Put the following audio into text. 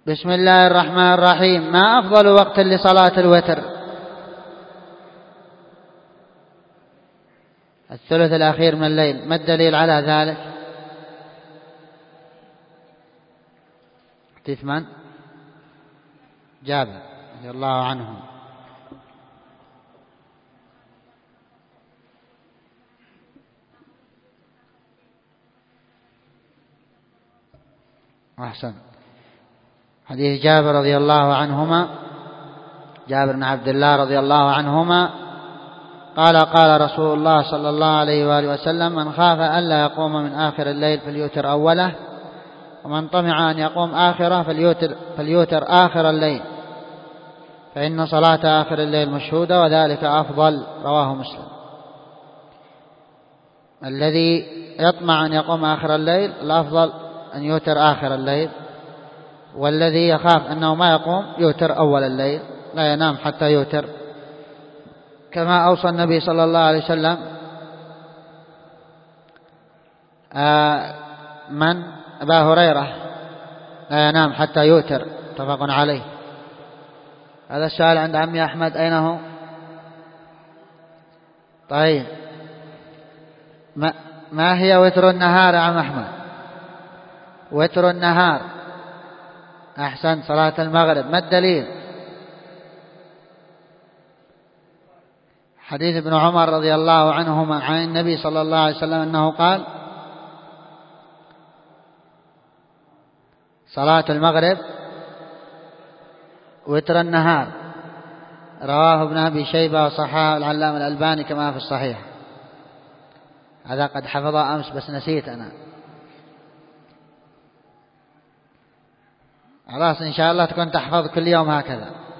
بسم الله الرحمن الرحيم. ما أفضل وقت لصلاة الوتر؟ الثلث الأخير من الليل. ما الدليل على ذلك؟ حديث من؟ جابر رضي الله عنه. أحسن. حديث جابر رضي الله عنهما، جابر بن عبد الله رضي الله عنهما قال: قال رسول الله صلى الله عليه وآله وسلم: من خاف ألا يقوم من آخر الليل فليوتر أوله، ومن طمع أن يقوم آخره فليوتر آخر الليل، فإن صلاة آخر الليل مشهودة وذلك أفضل. رواه مسلم. الذي يطمع أن يقوم آخر الليل الأفضل أن يوتر آخر الليل، والذي يخاف أنه ما يقوم يوتر أول الليل، لا ينام حتى يوتر، كما أوصى النبي صلى الله عليه وسلم من أبا هريرة لا ينام حتى يوتر، متفق عليه. هذا السؤال عند عمي أحمد، أين هو؟ طيب، ما هي وتر النهار يا عم أحمد؟ وتر النهار. أحسن، صلاة المغرب. ما الدليل؟ حديث ابن عمر رضي الله عنهما عن النبي صلى الله عليه وسلم أنه قال: صلاة المغرب وتر النهار. رواه ابن أبي شيبة وصححه العلامة الألباني كما في الصحيح. هذا قد حفظه أمس بس نسيت أنا. خلاص إن شاء الله تكون تحفظ كل يوم هكذا.